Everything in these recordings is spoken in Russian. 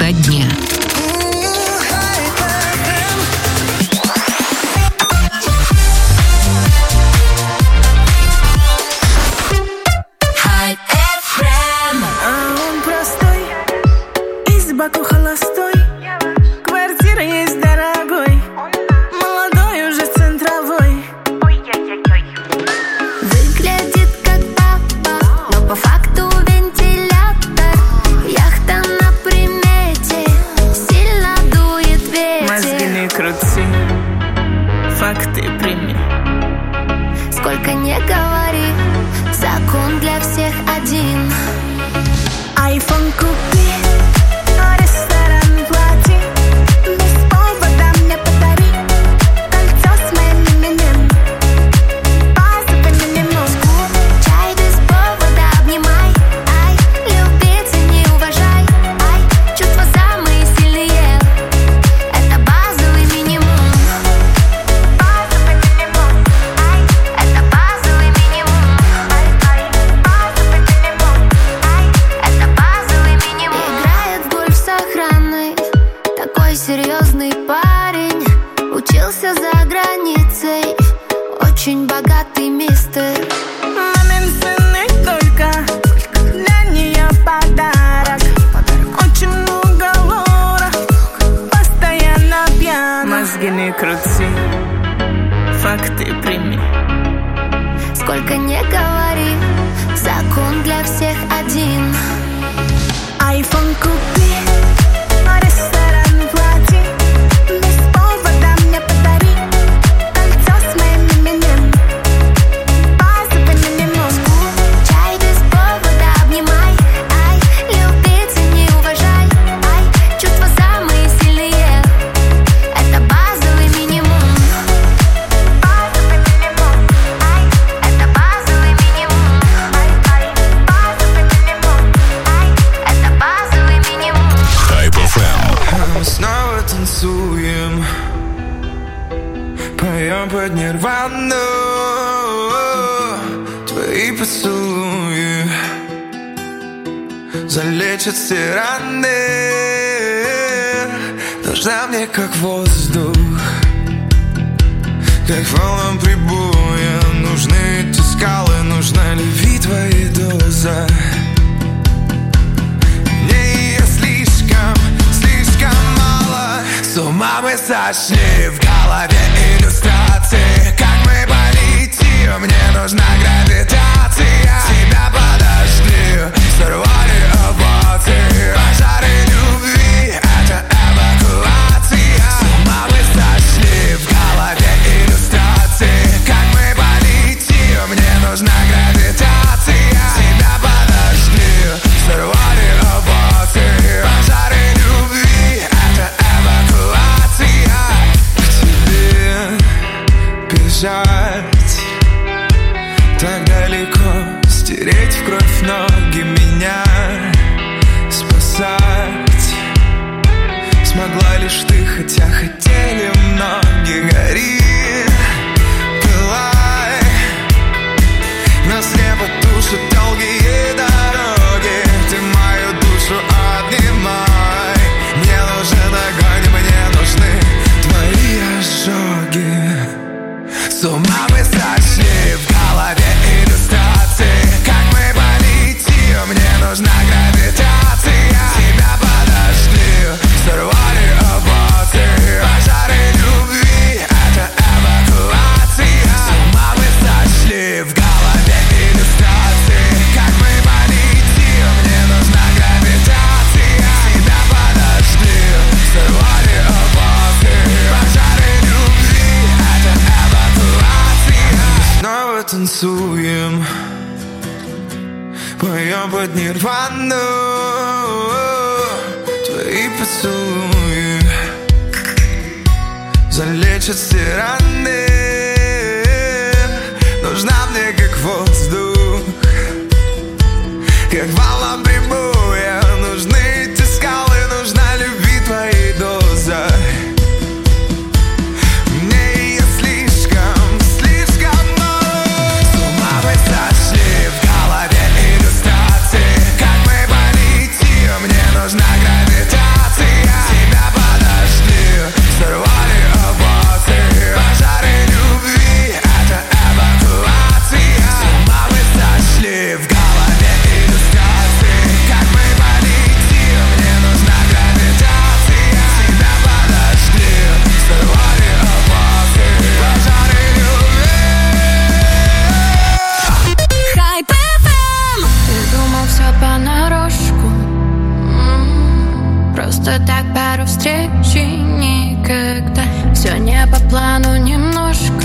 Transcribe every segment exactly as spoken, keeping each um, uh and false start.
конца дня. Баку холостой, квартира есть дорогой, молодой уже центровой. Выглядит как папа, но по факту вентилятор. Яхта на примете, сильно дует ветер. Мозги не крути, факты прими. Сколько не говори, закон для всех один. Айфон купи, серьезный парень, учился за границей, очень богатый мистер. Мамин сын и только для нее подарок. Очень много лора, постоянно пьян. Мозги не крути, факты прими. Сколько не говори, закон для всех один. Айфон купи, танцуем, поем под нирвану. Твои поцелуи залечат все раны. Нужна мне как воздух, как волнам прибоя. Нужны эти скалы, нужна любви твоя доза. Мне ее слишком, слишком мало. С ума мы сошли, в голове иллюстрации. Как мы полетим, мне нужна гравитация. Тебя подожди, сорвали овации. Пожары любви, это эвакуация. С ума мы сошли, в голове иллюстрации. Как мы полетим, мне нужна гравитация. Тебя подожди, сорвали овации. Пожары любви, это эвакуация. К тебе бежать так далеко, стереть в кровь ноги, меня спасать смогла лишь ты, хотя хотели многие. Гори, пылай, нас слепо душат долгие дороги. Ты мою душу обнимай. Мне нужен огонь, мне нужны твои ожоги. С ума мы сошли, в голове иллюстрации. Как мы полетим, мне нужна гравитация. Тебя подожди, сорвали овации. Пожары любви, это эвакуация. С ума мы сошли, в голове иллюстрации. Как мы полетим, мне нужна гравитация. Тебя подожди, сорвали овации. Пожары любви, это эвакуация. Снова танцуем, поем под нирвану. Твои поцелуи залечат все раны. Нужна мне как воздух, как волна прибоя. Нужны эти скалы, нужна любви твоей доза. Мне ее слишком, слишком мало. С ума мы сошли, в голове иллюстрации. Как мы полетим, мне нужна гравитация. просто так пару встреч и никогда. Все не по плану немножко.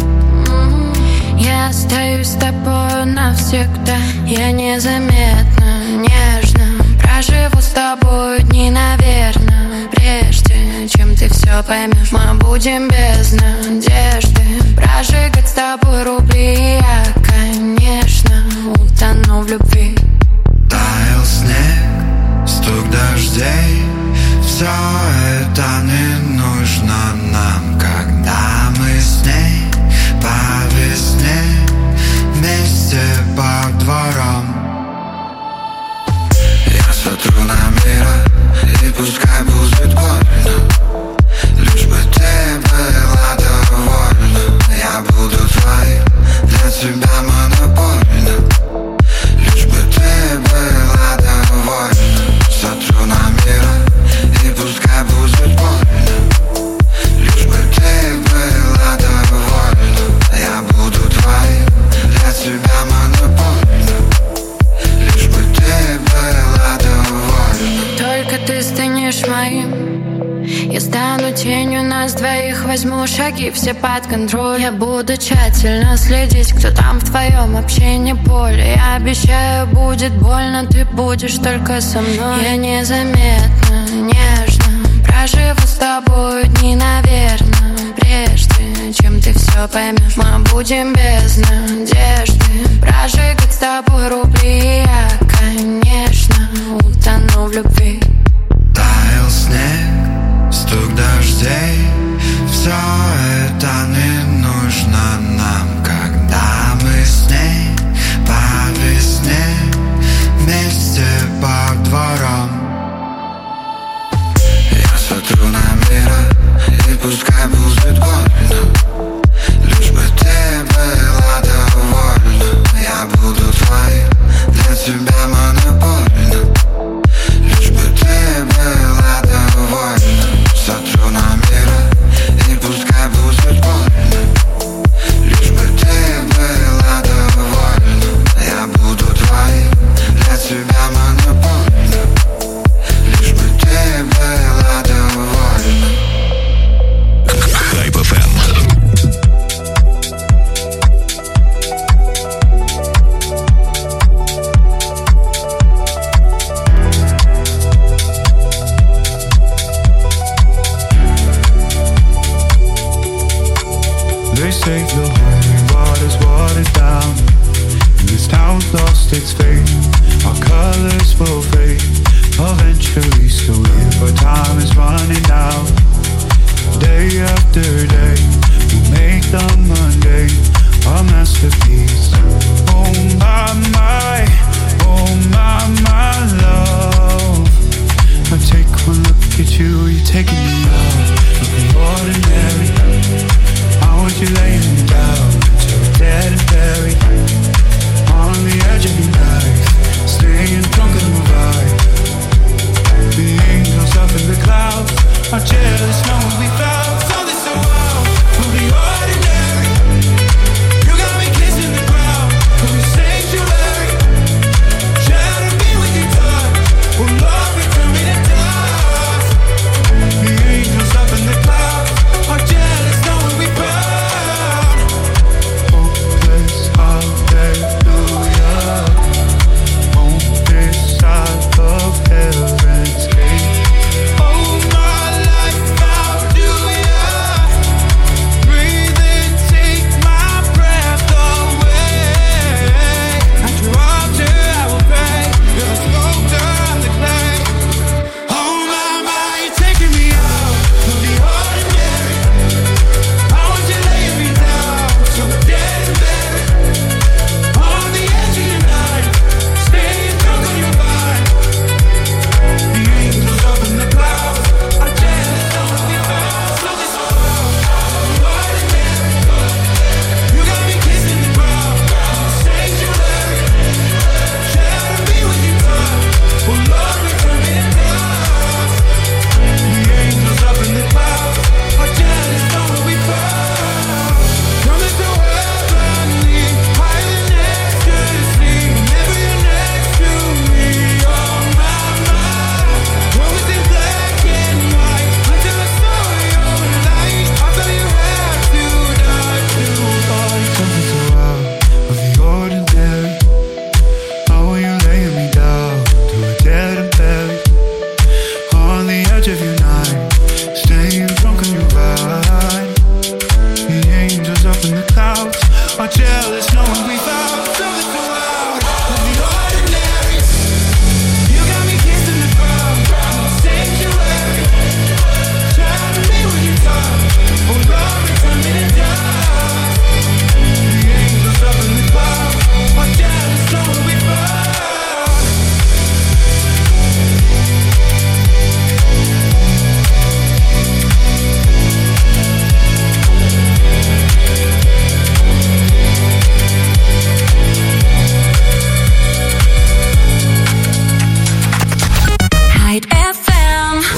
Я остаюсь с тобой навсегда. Я незаметно, нежно проживу с тобой дни, наверное. Прежде чем ты все поймешь, мы будем без надежды прожигать с тобой рубли. Я, конечно, утону в любви. Таял снег, стук дождей. Все это не нужно нам, когда мы с ней по весне вместе по дворам. Я смотрю на мир, и пускай будет больно, лишь бы ты была довольна. Я буду твоим, для тебя монопольно, лишь бы ты была довольна. Смотрю на мир, и пускай будет больно, лишь бы ты была довольна. Я буду твоим, для тебя монопольно, лишь бы ты была довольна. Только ты станешь моим, я стану тенью нас двоих. Возьму шаги все под контроль. Я буду тщательно следить, кто там в твоем общении поле. Я обещаю, будет больно, ты будешь только со мной. Я незаметно, нежно проживу с тобой дни, наверное. Прежде чем ты все поймешь, мы будем без надежды прожигать с тобой рубли. Я, конечно, утону в любви. Таял снег, стук дождей. Все это не нужно нам, когда мы с ней по весне вместе по дворам. Я смотрю на мир, и пускай будет больно, лишь бы ты была довольна. Я буду твоим, для тебя монопольно, лишь бы ты была довольна. Смотрю на мир, и пускай будет больно, лишь бы ты была довольна. Я буду твоим, для тебя монопольно, лишь бы ты была довольна. Хайп эф эм. They say the holy water's watered down, and this town's lost its faith. Our colors will fade eventually, still here, but time is running out. Day after day, we make the Monday a masterpiece. Oh my, my, oh my, my love. I take one look at you, you're taking me out of the ordinary. I want you laying me down till we're dead and buried on the edge of your life, staying drunk in the vibe. The angels up in the clouds are jealous knowing we found something so wild from the ordinary. You got me kissing the ground from the sanctuary. Shatter me with your touch, oh Lord, return me to dust. The angels up in the clouds are jealous knowing we found hopeless hallelujah on this side of heaven's gate. Oh, my life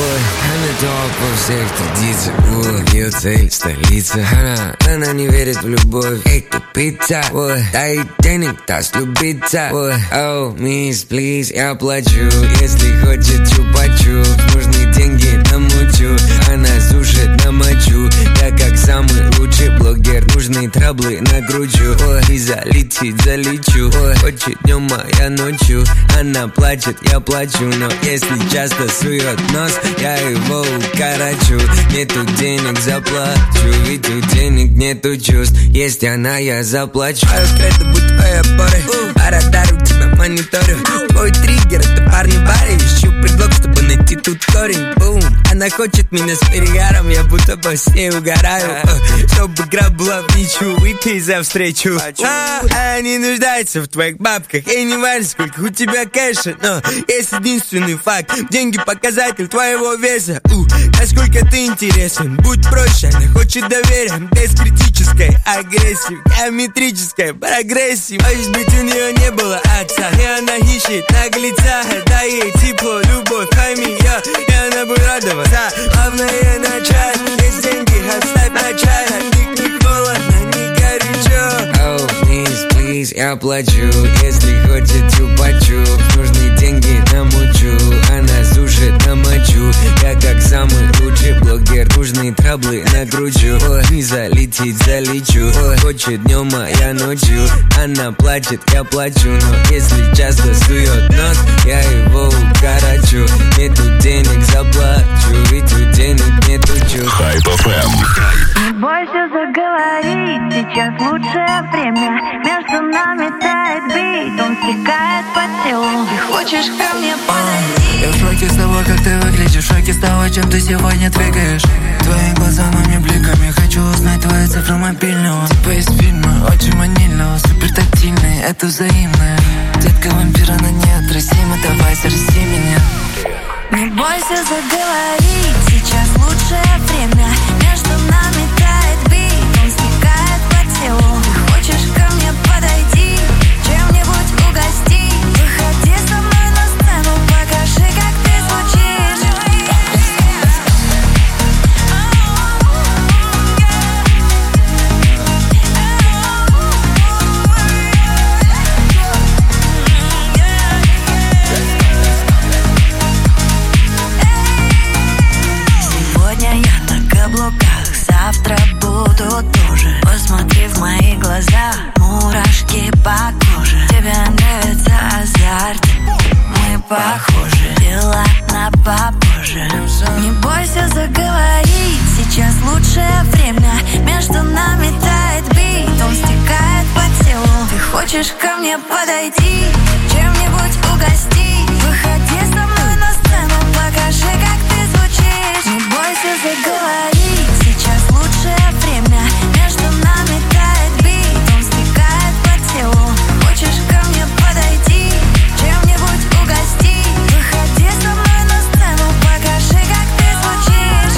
ой, она топ во всех традициях. Ой, ее цель столица. Она, она не верит в любовь. Эй, тупица, ой, дай денег, даст любиться. Ой, оу, мисс, плиз, я плачу. Если хочет чупа-чуп, нужны деньги намучу. Она сушит на мочу. Я как самый лучший блогер, нужны траблы накручу. Ой, и залетит, залечу. Ой, хочет днем, а я ночью. Она плачет, я плачу. Но если часто сует нос, я его укорочу. Нету денег, заплачу. Ведь у денег нету чувств. Есть она, я заплачу. А скрыто будь твоей опорой. По радару тебя мониторю. Твой триггер, это парни в баре. Ищу предлог, чтобы найти тут корень. Бум. Она хочет меня с перегаром. Я будто бы с ней угораю. Чтобы игра была в ничью. Выпей за встречу. А, а не нуждается в твоих бабках. И не важно, сколько у тебя кэша. Но есть единственный факт. Деньги показатель твоего веса. У, насколько ты интересен. Будь проще, она хочет доверия. Без критической агрессии. Геометрической прогрессии. Может быть, у нее не было отца. И она ищет наглеца. Дай ей тепло, любовь, химия. И она будет радоваться. Главное начать. Есть деньги, оставь на чай. От них не холодно, не горячо. Oh, please, please, я плачу. Если хочет чупа-чуп, нужны деньги намучу. Она сушит на мочу. Я как самый лучший блогер, нужны траблы накручу. Ой, не залетит, залечу. Ой, хочет днем, а я ночью. Она плачет, я плачу. Но если часто сует нос, я его укорочу. Нету денег, заплачу. Ведь у денег нету чувств. Хайп эф эм. Не бойся заговорить, сейчас лучшее время. Между нами тает бит, он стекает по телу. Ты хочешь ко мне подойти? Я в шоке с того, как ты выглядишь. В шоке с того, чем ты сегодня двигаешь. Твои глаза на мне бликами. Хочу узнать твои цифры мобильного. Типа из фильма, очень манильного. Супер тактильный, это взаимное. Детка вампира на неотразима. Давай зарази меня. Не бойся заговорить, сейчас лучшее время. Между нами тает бит, он стекает по телу. Ты хочешь ко мне подойти, чем-нибудь угости? Выходи со мной на сцену, покажи, как ты звучишь. Сегодня я на каблуках, завтра буду тоже. Посмотри в мои глаза, мурашки по коже. Тебе нравится азарт, мы похожи. Дела на попозже. Не бойся заговорить, сейчас лучшее время. Между нами тает бит, он стекает по телу. Ты хочешь ко мне подойти, чем-нибудь угости? Выходи со мной на сцену, покажи, как ты звучишь. Не бойся заговорить, сейчас лучшее время. Между нами тает бит, он стекает по телу. Хочешь ко мне подойти, чем-нибудь угости? Выходи со мной на сцену, покажи, как ты звучишь.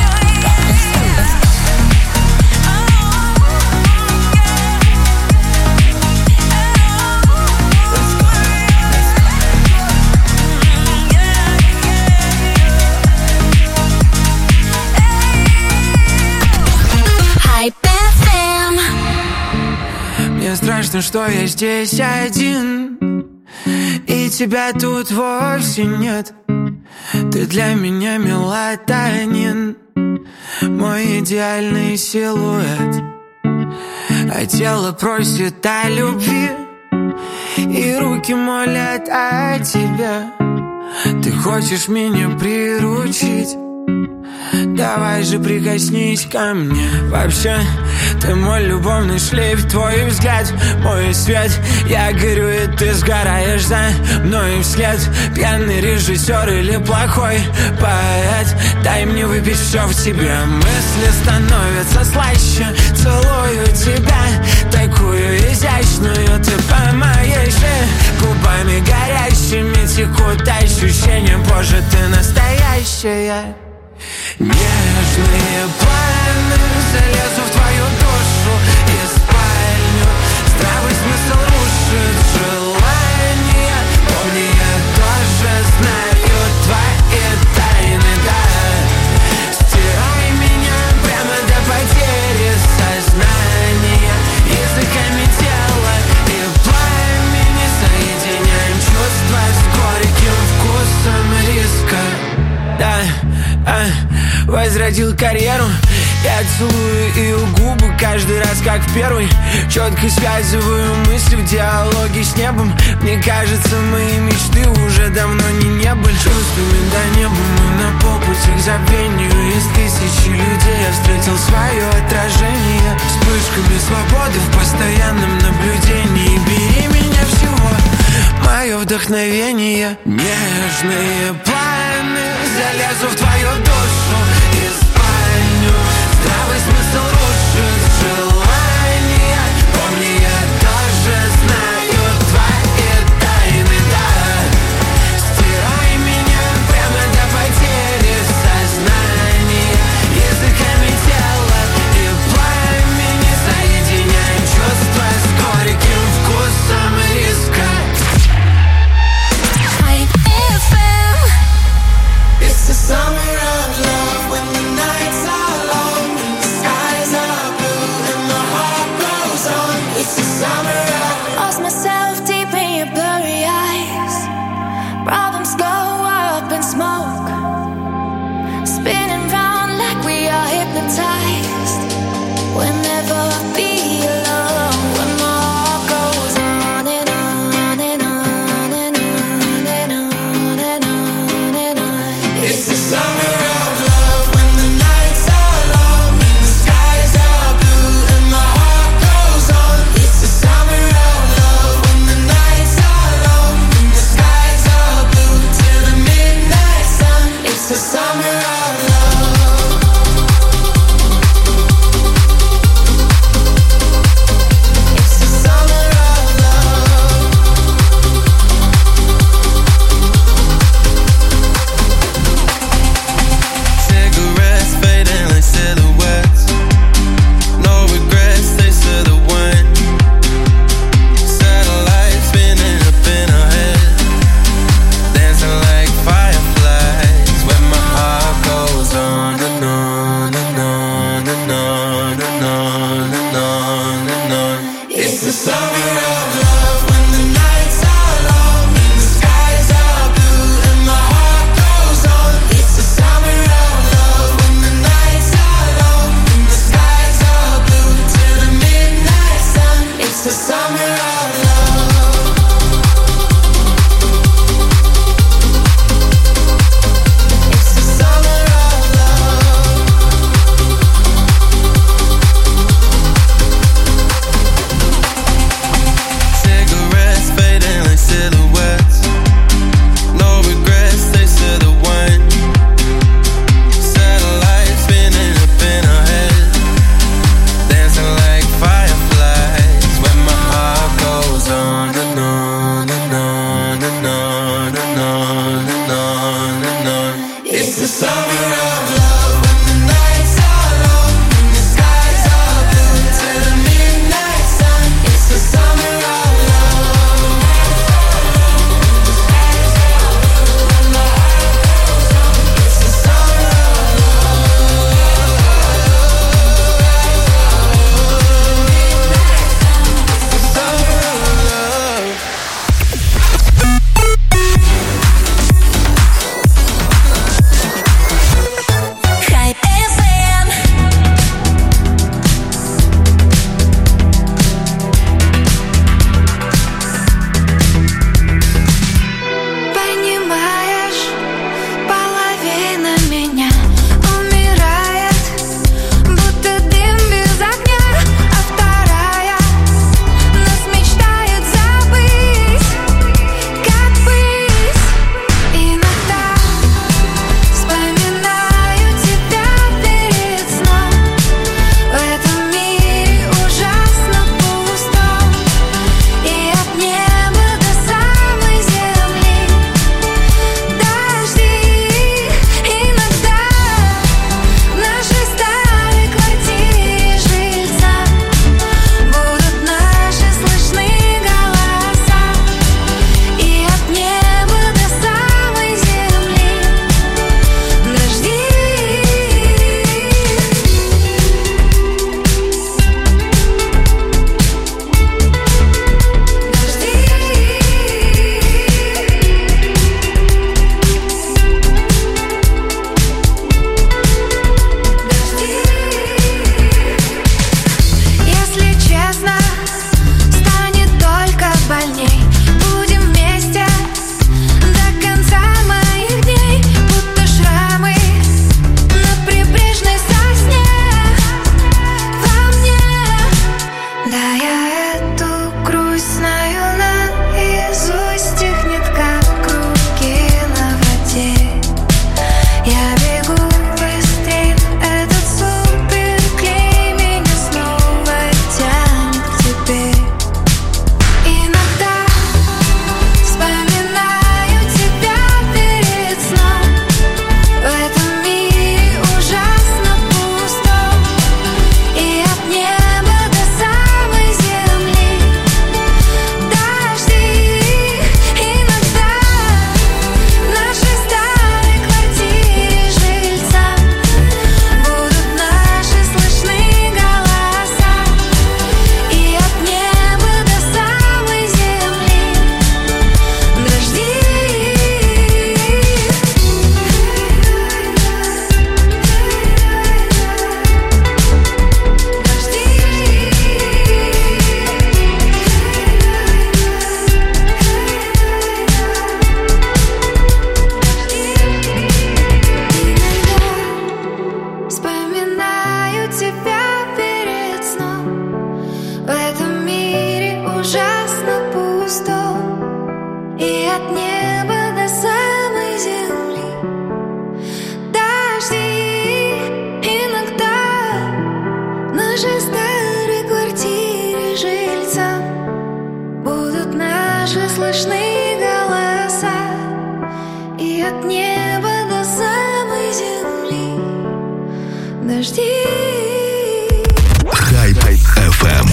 Мне страшно, что я здесь один, и тебя тут вовсе нет. Ты для меня мелатонин, мой идеальный силуэт. А тело просит о любви, и руки молят о тебе. Ты хочешь меня приручить? Давай же прикоснись ко мне. Вообще, ты мой любовный шлейф, твой взгляд, мой свет. Я горю, и ты сгораешь за мной вслед. Пьяный режиссер или плохой поэт, дай мне выпить все в тебе. Мысли становятся слаще, целую тебя, такую изящную. Ты по моей шее, губами горящими текут ощущения. Боже, ты настоящая. Нежные планы, залезу в твою душу и спальню. Здравый смысл рушит желание. Помни, я тоже знаю твои тайны, да. возродил карьеру. Я целую ее губы каждый раз, как в первый. Четко связываю мысли в диалоге с небом. Мне кажется, мои мечты уже давно не не были. Чувствами до неба мы на полпути к забвению. Из тысячи людей я встретил свое отражение. Вспышками свободы в постоянном наблюдении. Бери меня всего, мое вдохновение. Нежные планы, залезу в твою душу и спальню. Здравый смысл рушит желание. Помни, я тоже знаю твои тайны, да. Стирай меня прямо до потери сознания. Языками тела и пламени соединяем чувства с горьким вкусом риска. It's the summer of love when the nights are long and the skies are blue and the heart goes on. It's the summer of Lost myself deep in your blurry eyes. Problems go up in smoke, spinning round like we are hypnotized. We'll never be alone when my heart goes on and on and on and on and on and on and on. It's the summer of love when the nights are long and the skies are blue and my heart goes on. It's the summer of love when the nights are long and the skies are blue till the midnight sun. It's the summer of love. It's the summer of love. Cigarettes fading like silhouettes. No regrets, they to the wind. Satellites spinning up in our head, dancing like fireflies. When my heart goes on and on and on and on and on and on and on. It's the summer of love when the nights are long and the skies are blue and my heart goes on. It's the summer of love when the nights are long and the skies are blue till the midnight sun. It's the summer of love. It's the summer of love. Cigarettes fading like silhouettes. No regrets, they to the wind. Satellites spinning up in our head, dancing like fireflies. When my heart goes on and on and on and on and on and on and on. It's the summer of love when the nights are long and the skies are blue till the midnight sun. It's the summer of love. It's the summer of love. It's the summer of love. подожди. Хайп эф эм.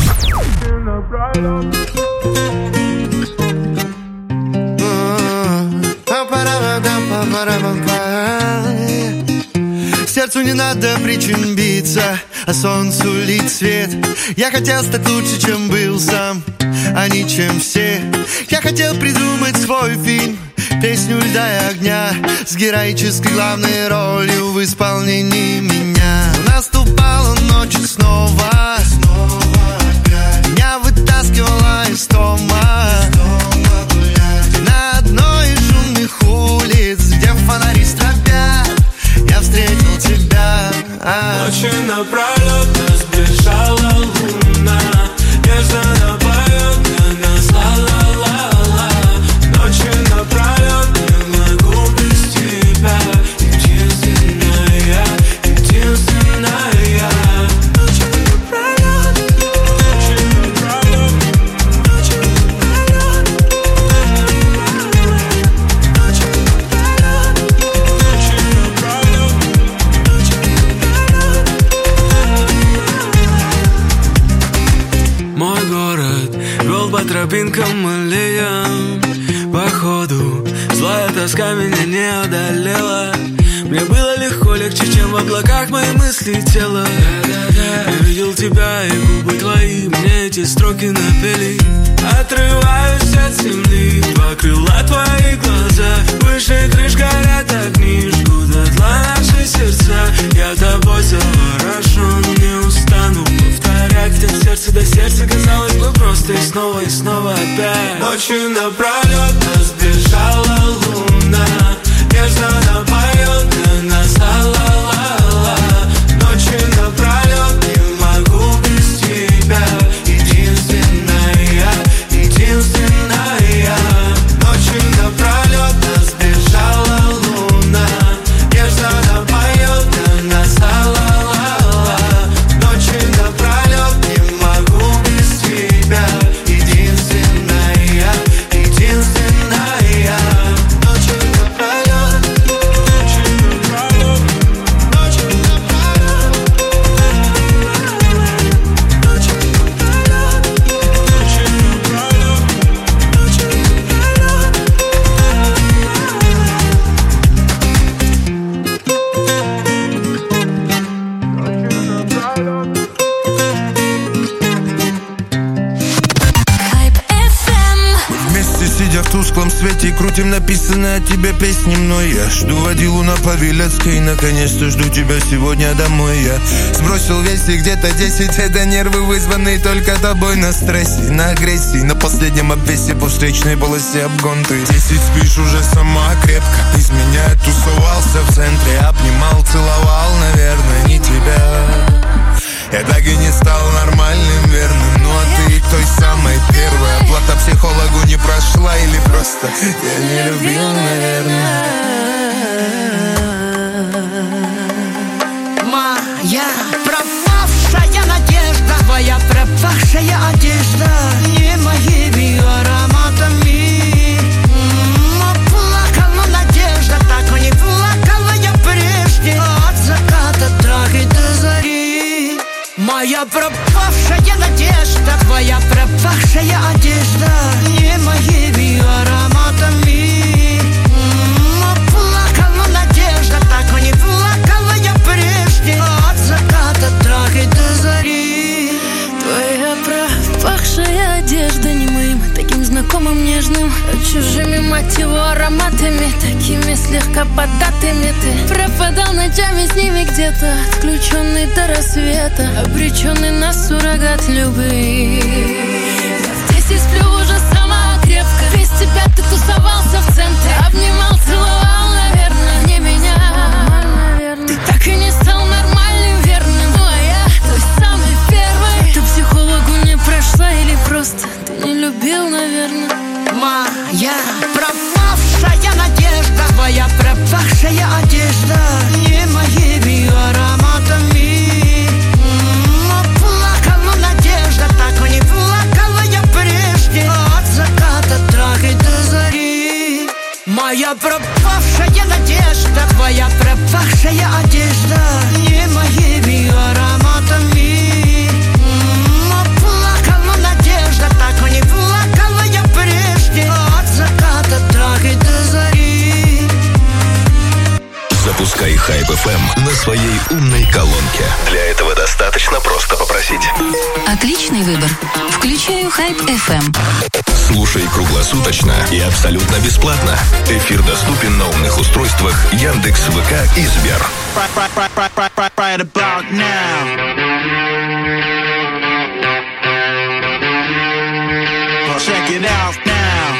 Сердцу не надо причин биться, а солнцу лить свет. Я хотел стать лучше, чем был сам, а не чем все. Я хотел придумать свой фильм, песню льда и огня, с героической главной ролью в исполнении меня. Наступала ночь и снова, меня вытаскивала из дома на одной из шумных улиц, где фонари стропят. Я встретил тебя. Ночью напролет нас бежала луна, нежно напоет для нас ла-ла-ла-ла. Ночью напролет не могу без тебя, единственная, единственная. Ночью напролет, ночью напролет, ночью напролет, ночью напролет, ночью напролет. Мой город вел по тропинкам аллеям, походу злая тоска меня не одолела. Мне было легко, легче, чем в облаках мои мысли и тело. Я видел тебя и губы твои, мне эти строки напели. Отрываюсь от земли, два крыла твои глаза, выше крыш горят огни, жгут дотла наши сердца. Я тобой заворожен, не устану повторять, где сердце до сердца, казалось бы, просто и снова, и снова опять. Ночью напролет нас бежала луна, нежно напоет для нас ла-ла-ла-ла. Ночью напролет не могу без тебя, единственная, единственная. Ночью напролет нас бежала луна, нежно напоет для нас ла-ла-ла-ла. Ночью напролет не могу без тебя, единственная, единственная. Ночью напролет, ночью напролет, ночью напролет, ночью напролет, ночью напролет, ночью Хайп эф эм. Вместе сидя в тусклом свете, крутим написанные о тебе песни мной. Я жду водилу на Павелецкой, наконец-то жду тебя сегодня домой. Я сбросил весь и где-то десять, это нервы, вызванные только тобой. На стрессе, на агрессии, на последнем обвесе, по встречной полосе обгон. Ты десять спишь уже сама крепко, из меня тусовался в центре, обнимал, целовал, наверное, не тебя. Я так и не стал нормальным, верным. Ну а ты той самой первой. Оплата психологу не прошла или просто я не любил, наверное. Моя пропавшая надежда, твоя пропавшая одежда, не моими ароматами. М-м, плакала надежда, так не плакала я прежде. От заката так и до зари. Моя пропавшая надежда, твоя пропавшая одежда, не моими ароматами. М-м, плакала надежда, так не плакала я прежде. От заката так и до зари. Твоя пропахшая одежда не моим, таким знакомым нежным, чужими, мать его, ароматами, такими слегка податыми. Ты пропадал ночами с ними где-то, отключенный до рассвета, обреченный на суррогат любви. Я здесь и сплю уже сама крепко, без тебя ты тусовался в центре, обнимал, целовал, наверное, не меня. Ты так и не стал нормальным, верным, ну а я той самой первой. Ты психологу не прошла или просто ты не любил, наверное. Моя пропавшая надежда, твоя пропавшая одежда, не моими ароматами. М-м, плакала надежда, так не плакала я прежде. От заката так и до зари. Моя пропавшая на своей умной колонке. Для этого достаточно просто попросить. Отличный выбор. Включаю Hype эф эм. Слушай круглосуточно и абсолютно бесплатно. Эфир доступен на умных устройствах Яндекс, ВК и Сбер. Right about now. Well, check it out now.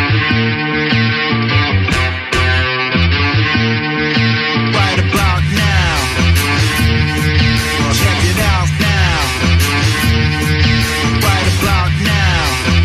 Right about now. Well, check it out now. Right about now.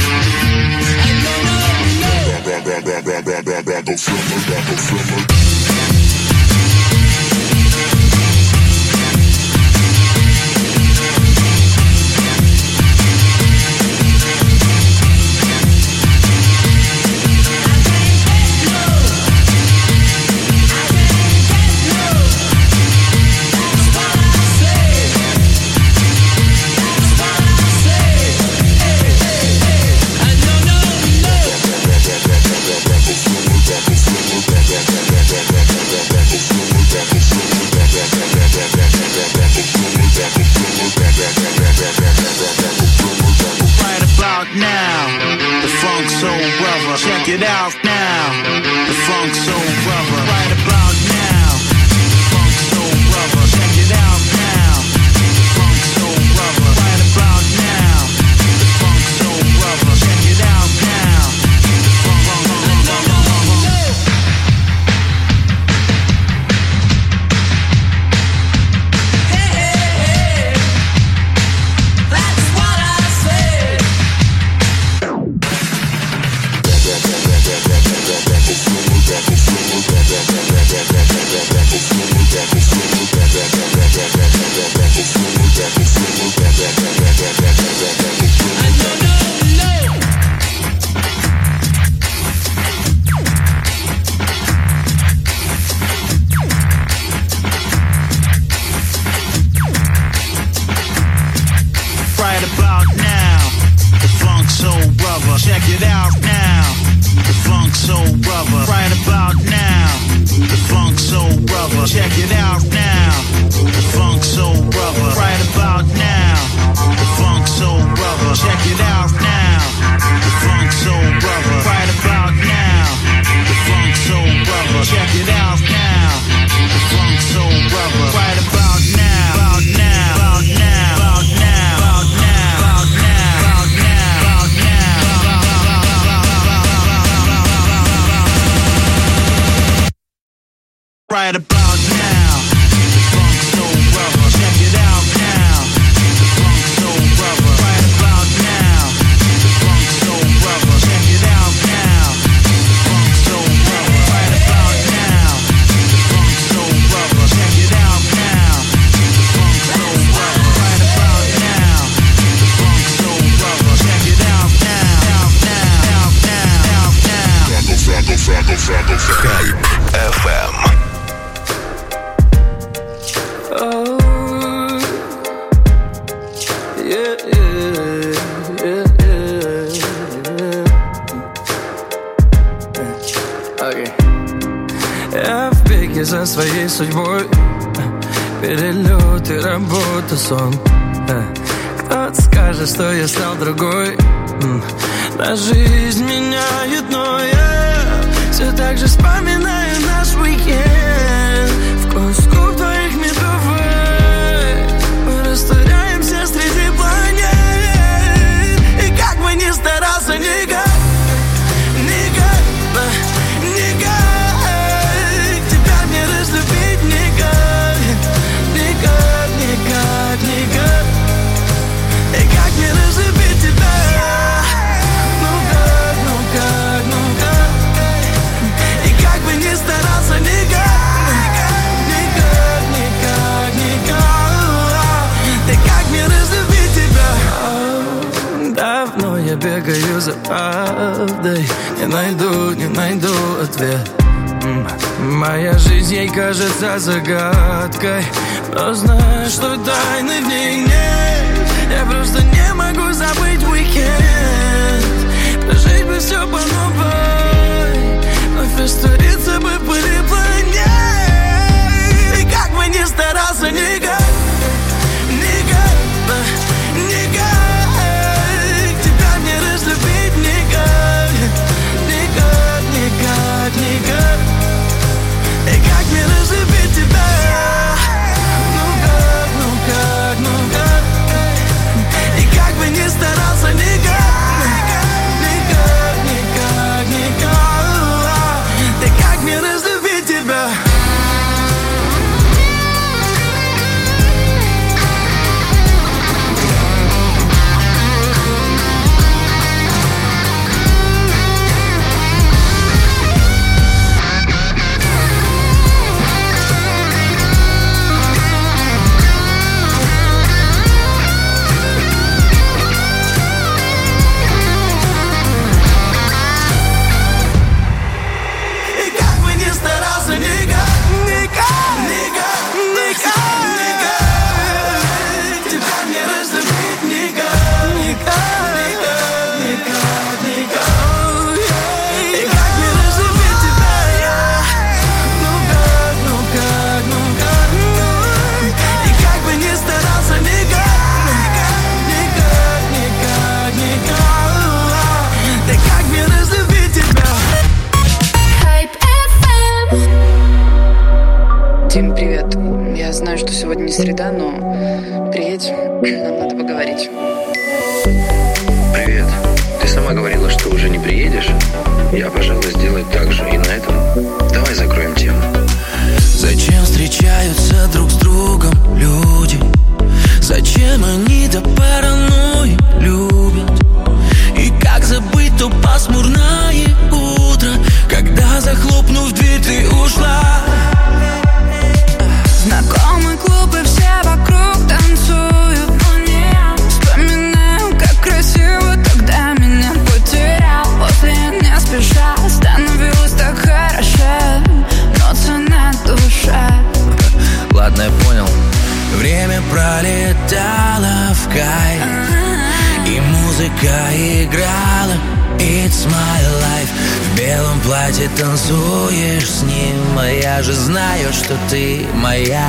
Now, the Funk Soul Brother. Check it out now, the Funk Soul Brother. Right about now, the Funk Soul Brother. Check it out now, the Funk Soul Brother. Right about now, the Funk Soul Brother. Check it out now, the Funk Soul Brother. Hey, hey, hey, that's what I said. Right about now, the Funk Soul Brother. Check it out now, the Funk Soul Brother. Right about now, the Funk Soul Brother. Check it out now, the Funk Soul Brother. Right about now, the Funk Soul Brother. Check it out now, the Funk Soul Brother. Right about now, the Funk Soul Brother. Check it out now, the Funk Soul Brother. Right about now, about now, about now, about now, about now, about now, about now, about now. Right about now, the Funk Soul Brother. Check it out now, the Funk Soul Brother. Right about now, the Funk Soul Brother. Check it out now, the Funk Soul Brother. Right about now, the Funk Soul Brother. Check it out now, the Funk Soul Brother. Right about now, the Funk Soul Brother. Check it out now, out now, out now, out now. Hype эф эм. Oh, yeah, yeah, yeah, yeah. Okay. Я в беге за своей судьбой. Перелеты, работа, сон. Кто-то скажет, что я стал другой. На жизнь меняет, но я все так же вспоминаю наш уикенд. Вкус губ твоих медовых. Мы растворяемся среди планет. И как бы ни старался, никак, никак, никак тебя не разлюбить, никак, никак, никак, никак. И как не разлюбить тебя? Ну как, ну как, ну как? И как бы ни старался, никак, никак, никак, никак. И как не разлюбить тебя? Давно я бегаю за правдой. Не найду, не найду ответ. Моя жизнь ей кажется загадкой. Но знаю, что тайны в ней нет. Я просто не могу забыть уикенд. Прожить бы все по новой. Вновь раствориться бы в пыли планет. И как бы не старался, никак, никак, никак тебя не разлюбить, никак, никак, никак, никак. И как мне разлюбить тебя? Ну как, ну как, ну как? И как бы ни старался, никак, никак, никак, никак. И как мне разлюбить тебя? Дим, привет. Я знаю, что сегодня не среда, но приедь, нам надо поговорить. Привет. Ты сама говорила, что уже не приедешь. Я, пожалуй, сделаю так же. И на этом давай закроем тему. Зачем встречаются друг с другом люди? Зачем они до паранойи любят? И как забыть то пасмурное утро, когда, захлопнув дверь, ты ушла? Знакомый клуб, и все вокруг танцуют, но не вспоминаю, как красиво тогда меня потерял. После не спеша становилось так хорошо, но цена душа. Ладно, я понял. Время пролетало в кайф, и музыка играла It's my life. В белом платье танцуешь с ним, а я же знаю, что ты моя.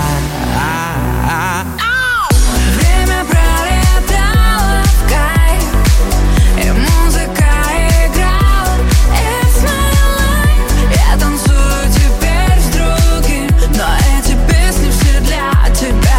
Время пролетало в кайф, и музыка играла It's my life. Я танцую теперь с другим, но эти песни все для тебя.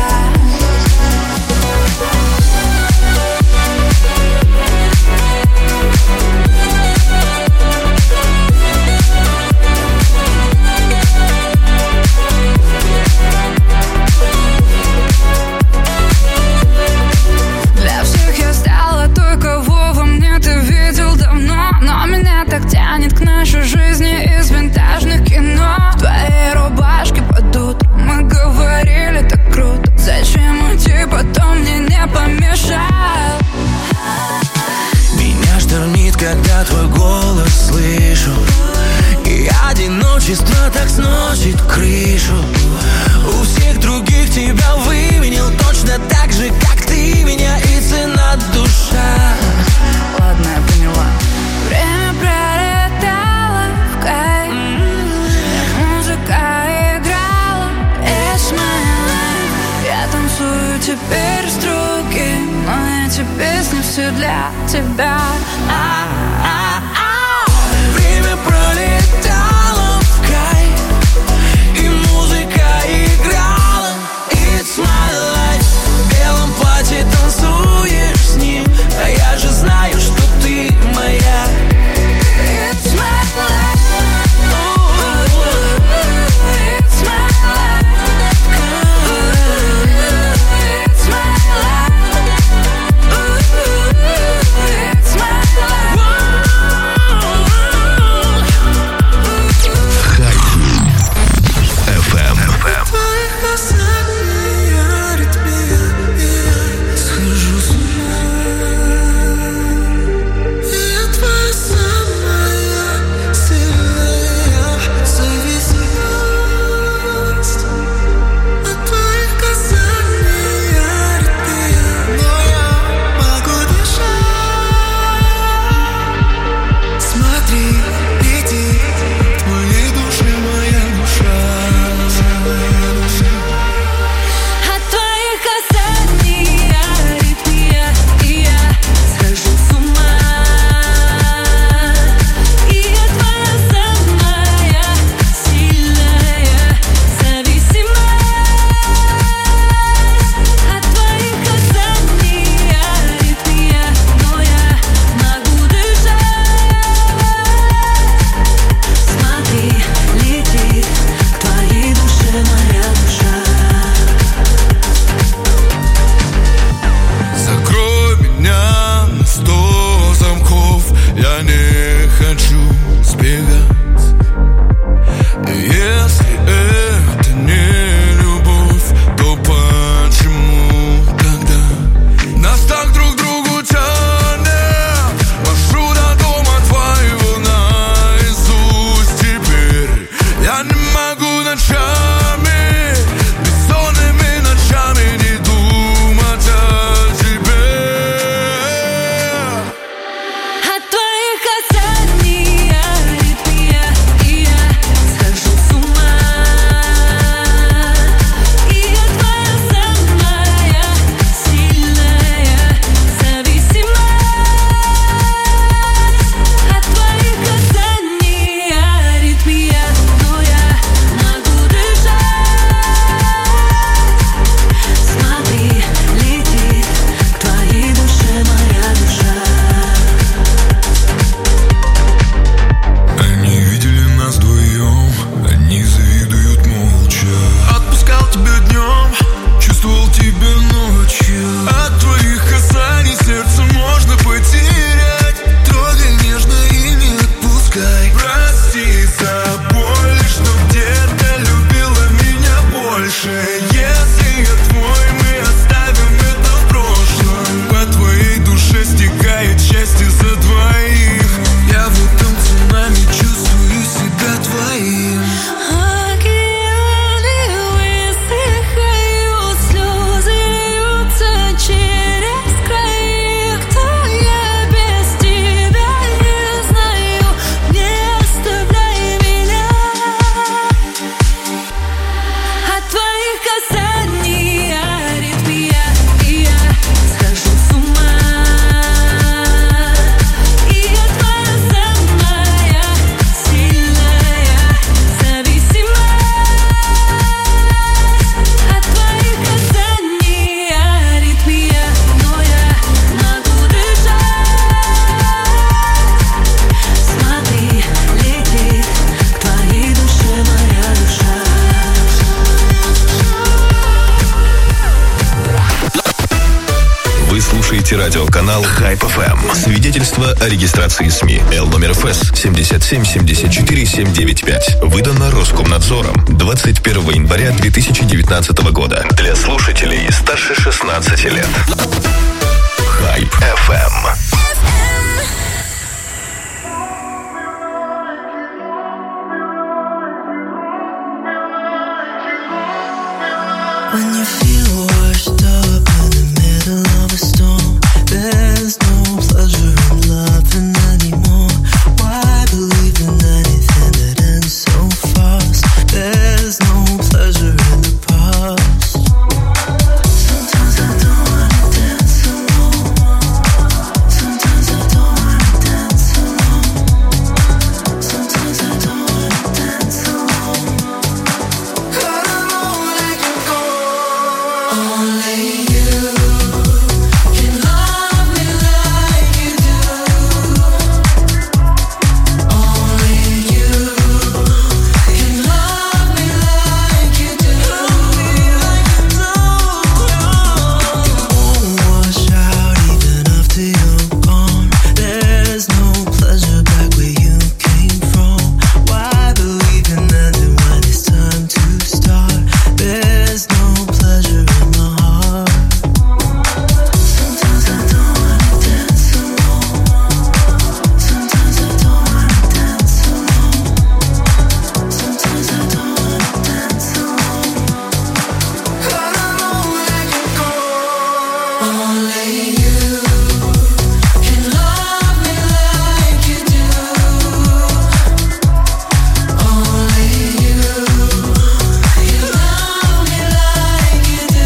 Так тянет к нашей жизни из винтажных кино. В твоей рубашке под утро мы говорили так круто. Зачем уйти, потом мне не помешал. Меня штормит, когда твой голос слышу, и одиночество так сносит крышу. У всех других тебя выменил точно так же, как ты меня, и цена душа. Ладно, я поняла. Время пролетало в кайф, музыка играла It's my life. Я танцую теперь с другим, но эти песни все для тебя. Время пролетало в кайф, и музыка играла It's my life. В белом платье танцуешь с ним, а я же знаю, что ты моя. It's my life. It's my life. It's my life. It's my life. телерадиоканал Hype эф эм. Свидетельство о регистрации СМИ. Л номер ФС семь семь семь четыре семь девять пять. Выдано Роскомнадзором двадцать первого января две тысячи девятнадцатого года. Для слушателей старше шестнадцати лет. Hype эф эм. When you feel washed up in the middle of a storm, there's no pleasure in loving anymore. Why believe in anything that ends so fast? There's no pleasure in the past. Sometimes I don't wanna dance alone. Sometimes I don't wanna dance alone. Sometimes I don't wanna dance alone. I don't know where I can go. Only you can love me like you do. Only you can love me like you do. It won't wash out even after you're gone. There's no pleasure back where you came from. Why believe in ending when it's time to start? There's no pleasure in my heart. Sometimes I don't wanna dance alone. Sometimes I don't wanna dance alone. Sometimes I don't wanna dance alone. I don't know where I can go. Only you can love me like you do. Only you can love me like you do. Only you can love me like you do. Only you can love me like you do. Only you can love me like you do.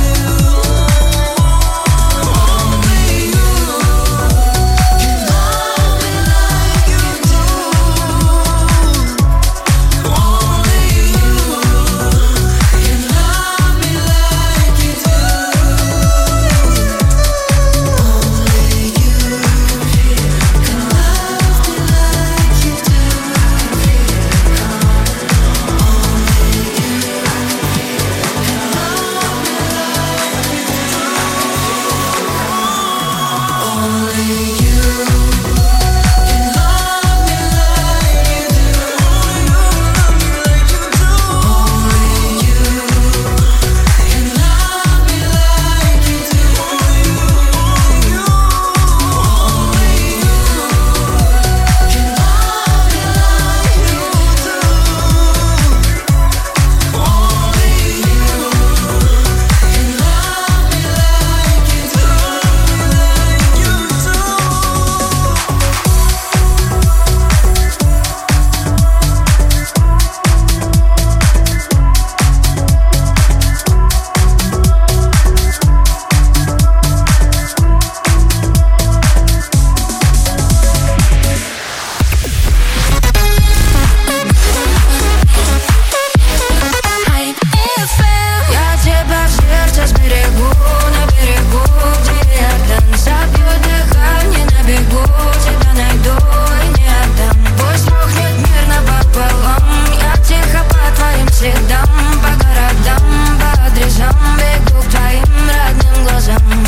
Я тебя в сердце сберегу, на берегу, где я там забью дыхание, на бегу тебя найду и не отдам. Пусть рухнет мир напополам, я тихо по твоим следам, по городам, по адресам бегу к твоим родным глазам.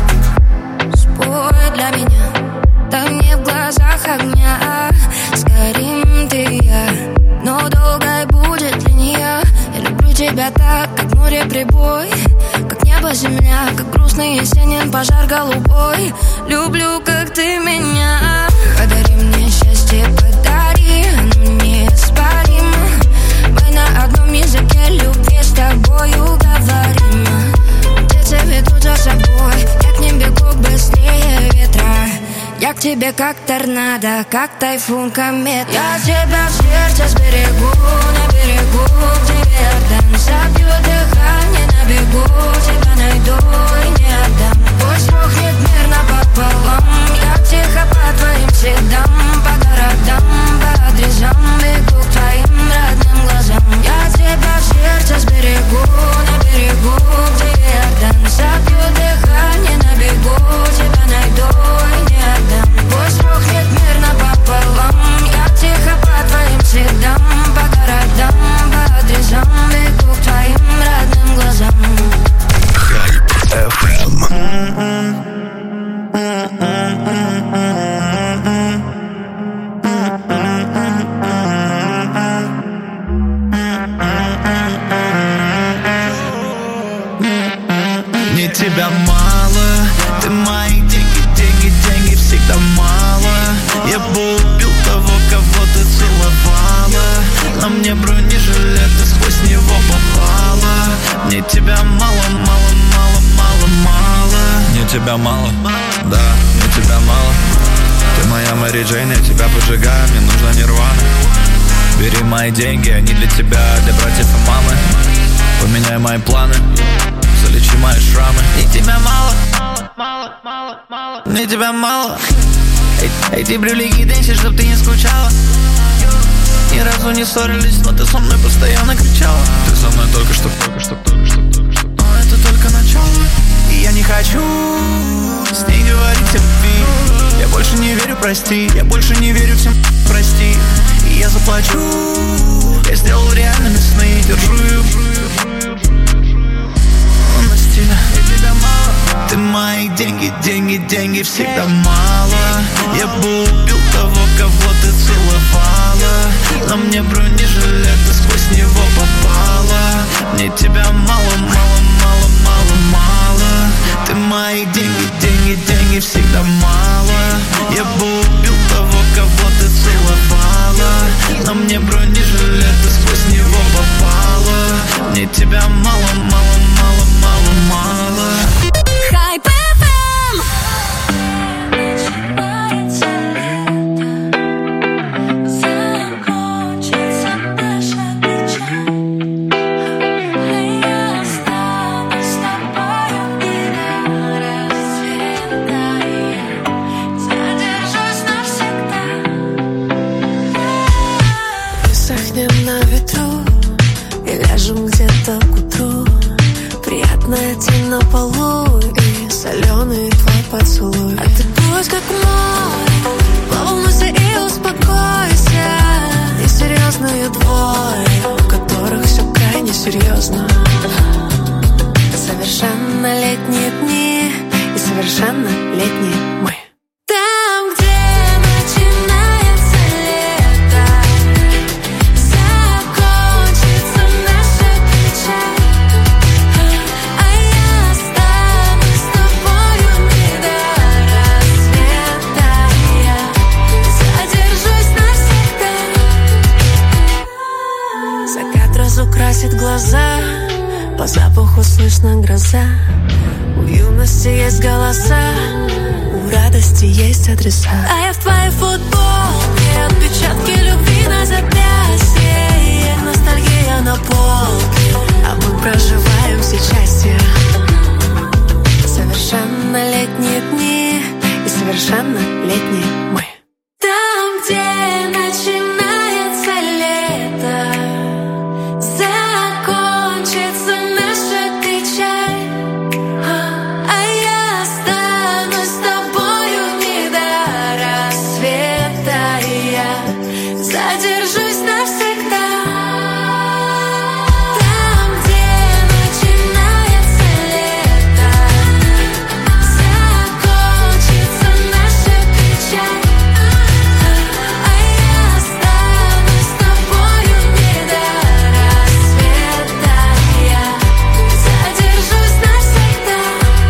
Спой для меня, там не в глазах огня, сгорим ты и я, но долгой будет линия. Я люблю тебя так, как море прибой, как небо земля, как грустный есенин пожар голубой. Люблю, как ты меня. Подари мне счастье, подари, оно неоспоримо. Мы на одном языке любви с тобою говорим. Птицы ведут за собой, я к ним бегу быстрее ветра. Я к тебе как торнадо, как тайфун, комета. Я тебя в сердце сберегу, на берегу, где Иордан. Забью дыхание, на бегу тебя найду и не отдам. Пусть рухнет мир напополам, я тихо по твоим следам, по городам, по адресам бегу к твоим родным глазам. Я тебя в сердце сберегу, на берегу, где Иордан. Забью дыхание, на бегу тебя найду и не отдам. Пусть рухнет мир напополам, я тихо по твоим следам, по городам, по адресам бегу к твоим родным глазам. мне тебя мало. Ты мои деньги, деньги, деньги всегда мало. Я бы убил того, кого ты целовала. На мне бронежилет, ты сквозь него попала. Мне тебя мало, мало, мало, мало, мало. Мне тебя мало, да, мне тебя мало. Ты моя Мэри Джейн, я тебя поджигаю, мне нужна нирвана. Бери мои деньги, они для тебя, для братьев и мамы. Поменяй мои планы, залечи мои шрамы. Мне тебя мало, мало, мало, мало. Мне тебя мало. Эти брюлики деньги, чтоб ты не скучала. Ни разу не ссорились, но ты со мной постоянно кричала. Ты со мной только что, только что, только что, только что. Но это только начало. И я не хочу с ней говорить о любви. Я больше не верю, прости. Я больше не верю всем, прости. И я заплачу. Я сделал реальными сны. Держу ее на стиле. Я тебя мало. Ты мои деньги, деньги, деньги всегда мало. Я бы убил того, кого ты целовала. На мне бронежилет, ты сквозь него попала. Мне тебя мало, мало, мало, мало, мало. Ты мои деньги, деньги, деньги всегда мало. Я бы убил того, кого ты целовала. На мне бронежилет, ты сквозь него попала. Мне тебя мало, мало, мало, мало, мало. Хайп эф эм. Где-то к утру приятная тень на полу и соленый твой поцелуй. А ты пусть как море, волнуйся и успокойся. И серьезные двое, в которых все крайне серьезно. Совершеннолетние дни и совершеннолетние мы. Там, где начинается лето, закончится наша печаль, а я останусь с тобою не до рассвета. Я задержусь навсегда. Закат разукрасит глаза, по запаху слышна гроза. У юности есть голоса, у радости есть адреса. А я в твоей футболке, отпечатки любви на запястье. Ностальгия на полке, а мы проживаем все части. Совершеннолетние дни и совершеннолетние мы. Там, где начинается лето, закончится наша печаль, а я останусь с тобою не до рассвета. Я задержусь навсегда. Там, где начинается лето, закончится наша печаль, а я останусь с тобою не до рассвета. Я задержусь навсегда.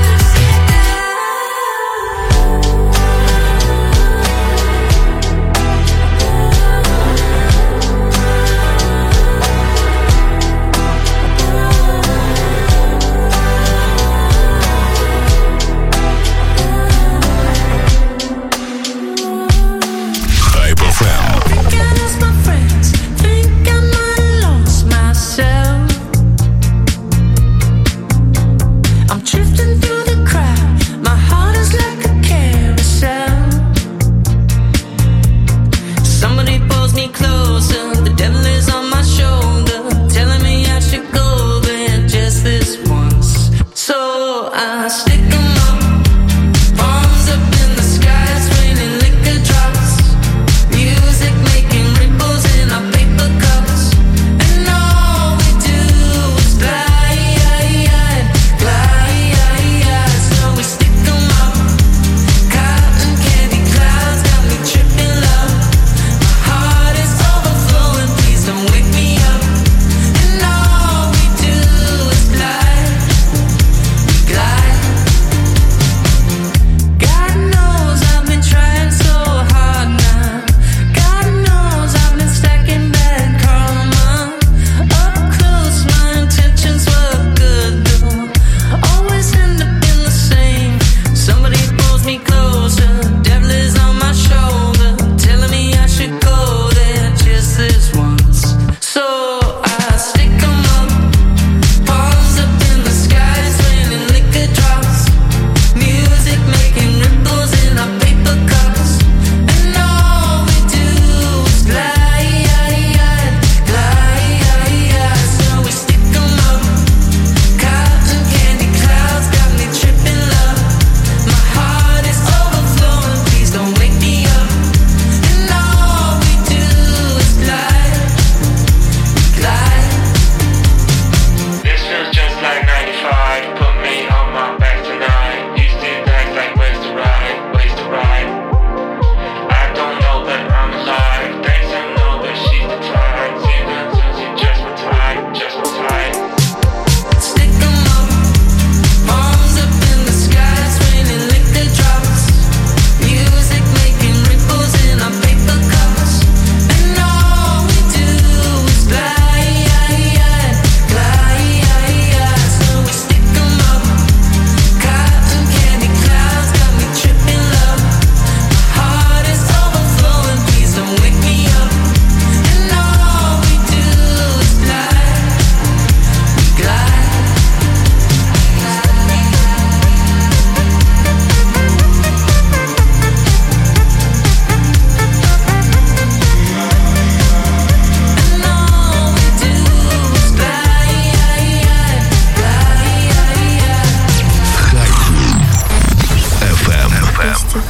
Хайп эф эм. Think I lost my friends, think I might have lost myself. I'm drifting through the crowd, my heart is like a carousel. Somebody pulls me closer, the devil is on my shoulder, telling me I should go there just this once. So I stick 'em up, palms up in the sky, it's raining liquor drops. Music making ripples in our paper cups, and all we do is glide, glide. So we stick 'em up, cotton candy clouds got me tripping love. My heart is overflowing, please don't wake me up. And all we do is glide, glide.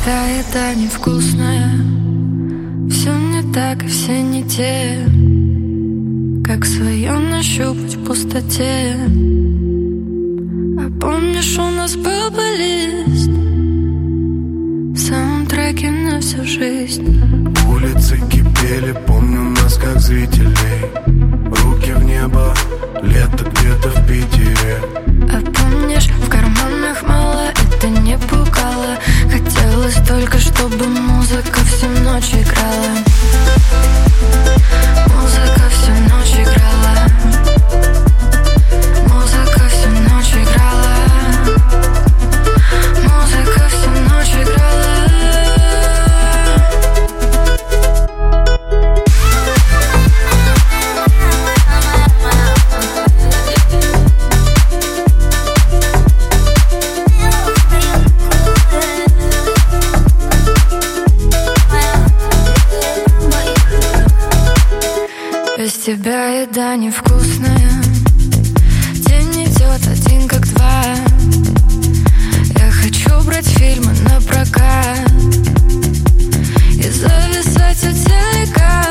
тебя еда невкусная, все не так и все не те, как свое нащупать в пустоте. А помнишь, у нас был плейлист, саундтреки на всю жизнь. Улицы кипели, помню нас как зрителей. Руки в небо, лето где-то в Питере. А помнишь, в карманах мало, это не пугало. Хотелось только, чтобы музыка всю ночь играла. Музыка всю ночь играла. Музыка всю ночь играла. Музыка всю ночь играла. Без тебя еда невкусная, день идет один как два. Я хочу брать фильмы на прокат и зависать у телека.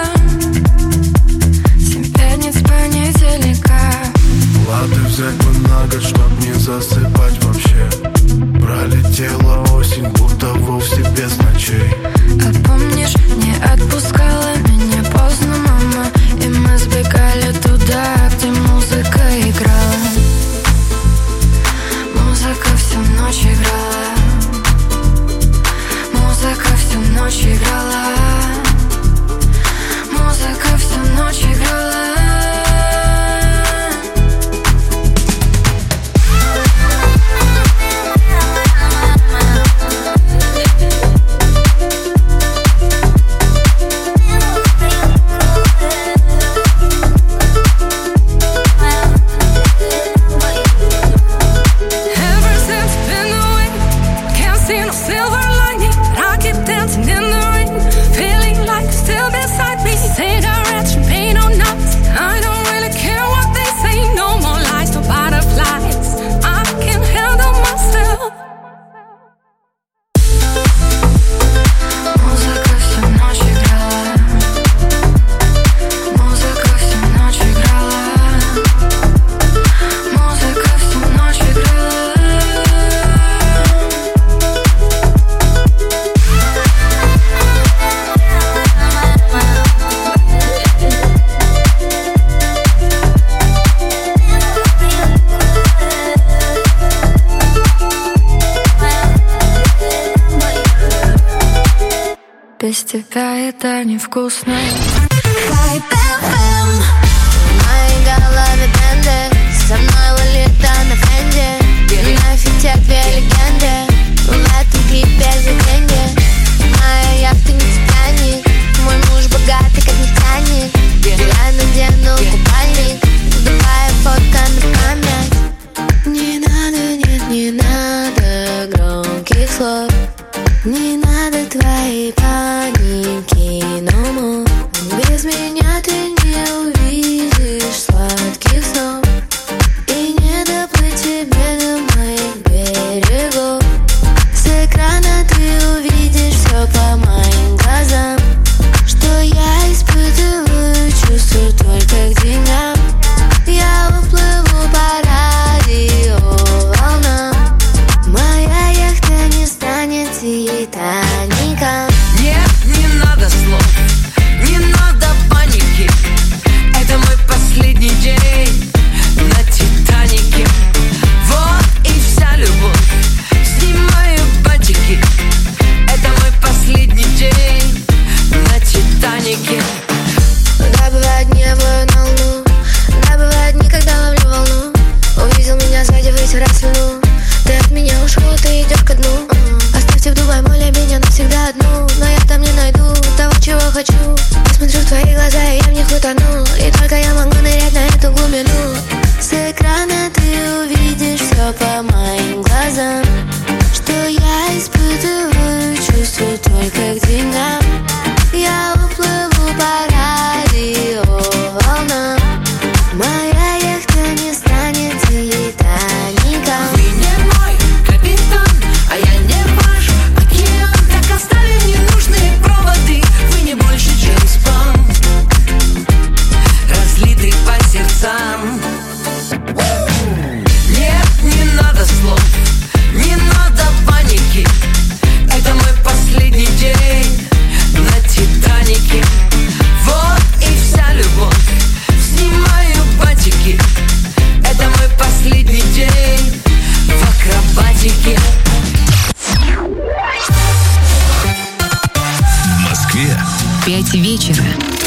Семь пятниц понедельника. Лады взять бы на год, чтоб не засыпать вообще. Пролетела осень, будто вовсе без ночей. А помнишь, не отпускала меня поздно мама, и мы сбегали туда, где музыка играла. Музыка всю ночь играла. Музыка всю ночь играла. Музыка всю ночь играла. Без тебя еда невкусная. Хайп эф эм. В моей голове тренды, со мной Лолита на френде. На фите две легенды, в этом клипе за деньги. Моя яхта не Титаник, мой муж богатый как нефтяник. Я надену купальник, давай фотка на память. Не надо, нет, не надо громких слов. Не надо твоей паники, no more. Без меня ты не увидишь сладких снов и не доплыть тебе до моих берегов. С экрана ты увидишь все по моим глазам, что я испытываю чувства только к деньгам. Я уплыву по радиоволнам, моя яхта не станет Титаник. пять вечера.